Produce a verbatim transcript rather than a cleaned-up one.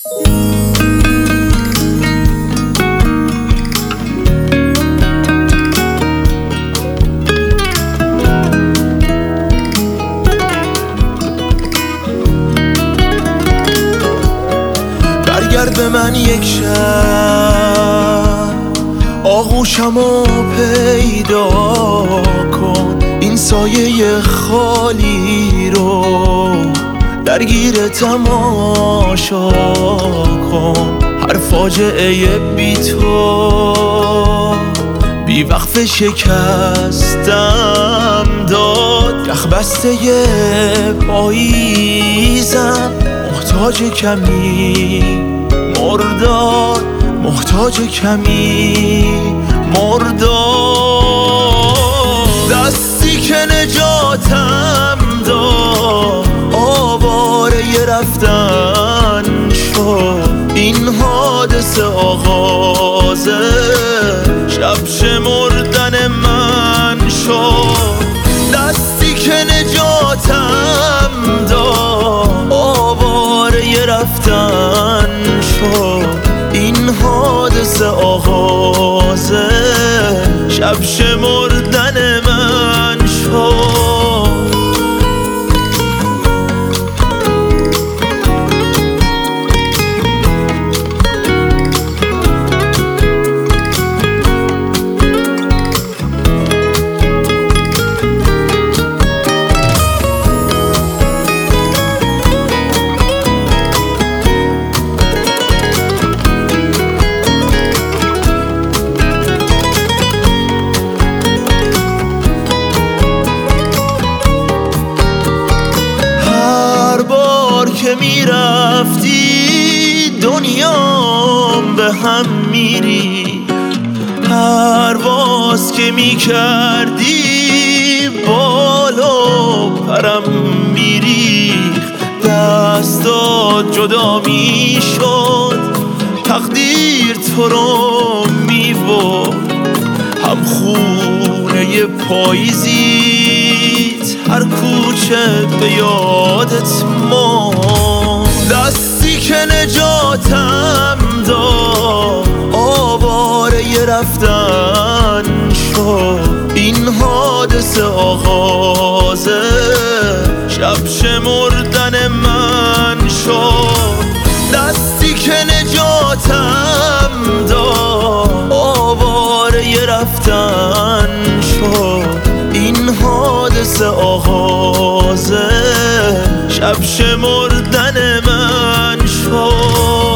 برگرد به من یک شب آغوشمو پیدا کن، این سایه خالی رو درگیر تماشا کن. هر فاجعه بی تو بی وقف شکستم داد، یخ بسته پاییزم محتاج کمی مرداد، محتاج کمی مرداد. دستی که نجاتم داد آواره رفتن شد، این حادثه آغاز شب شمردن من شد. دستی که نجاتم داد آواره رفتن شد، این حادثه آغاز شب شمردن من شد. که میرفتی دنیام به هم میری، پرواز که میکردی بالا پرم میری. دستات جدا میشد تقدیر تو رو میبرد، هم خونه پاییزیت هر کوچه به یادت ماند. دستی که نجاتم داد آواره رفتن شد، این حادثه آغاز شب شمردن من شد. دستی که نجاتم داد آواره رفتن شد، این حادثه آغاز شب شمردن من شد.